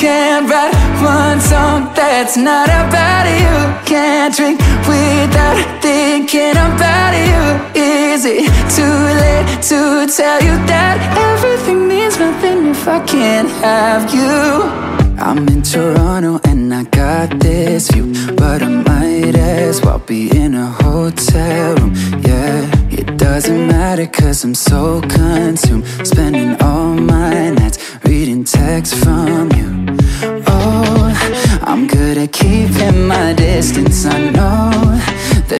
can't write one song that's not about you. Can't drink without thinking about you. Is it too late to tell you that everything means nothing if I can't have you? I'm in Toronto and I got this view, but I might as well be in a hotel room, yeah. It doesn't matter cause I'm so consumed, spending all my nights reading texts from you. Oh, I'm good at keeping my distance,